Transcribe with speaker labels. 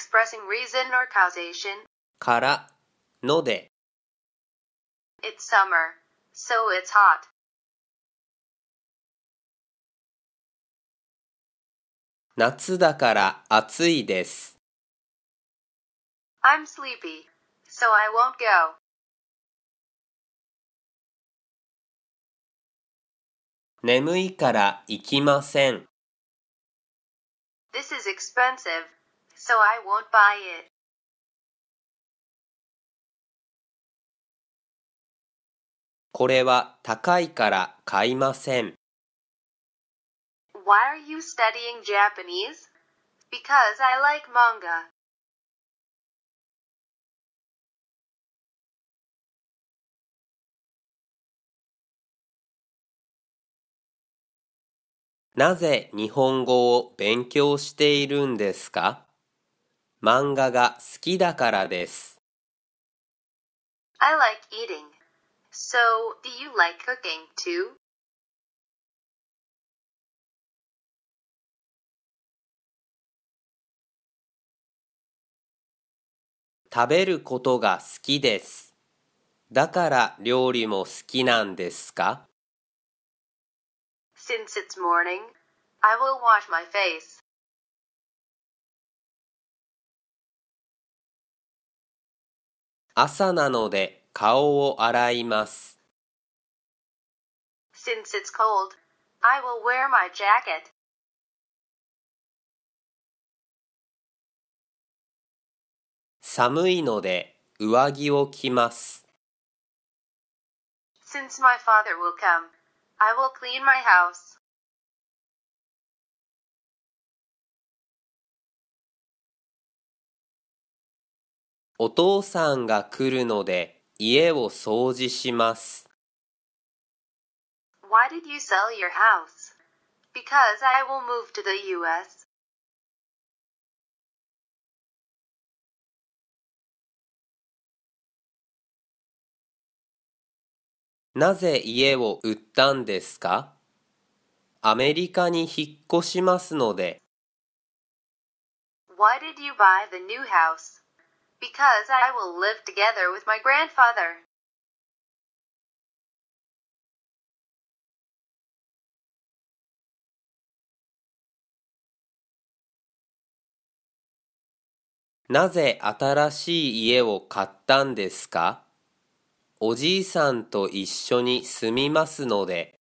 Speaker 1: expressing reason or causation.
Speaker 2: からので
Speaker 1: It's summer, so it's hot.
Speaker 2: 夏だから暑いです。
Speaker 1: I'm sleepy, so I won't go.
Speaker 2: 眠いから行きません。
Speaker 1: This is expensive, so I won't buy it.
Speaker 2: これは高いから買いません。
Speaker 1: Why are you studying Japanese? Because I like manga.
Speaker 2: なぜ日本語を勉強しているんですか？漫画が好きだからです。
Speaker 1: I like eating. So, do you like cooking too?
Speaker 2: 食べることが好きです。だから料理も好きなんですか？
Speaker 1: Since it's morning, I will wash my face.
Speaker 2: 朝なので顔を洗います。
Speaker 1: Since it's cold, I will wear my jacket.
Speaker 2: 寒いので上着を着ます。
Speaker 1: Since my father will come, I will clean my house.
Speaker 2: お父さんが来るので家を掃除します。
Speaker 1: Why did you sell your house? Because I will move to the US.
Speaker 2: なぜ家を売ったんですか？アメリカに引っ越しますので。
Speaker 1: Why did you buy the new house? Because I will live together with my grandfather.
Speaker 2: なぜ新しい家を買ったんですか？おじいさんと一緒に住みますので。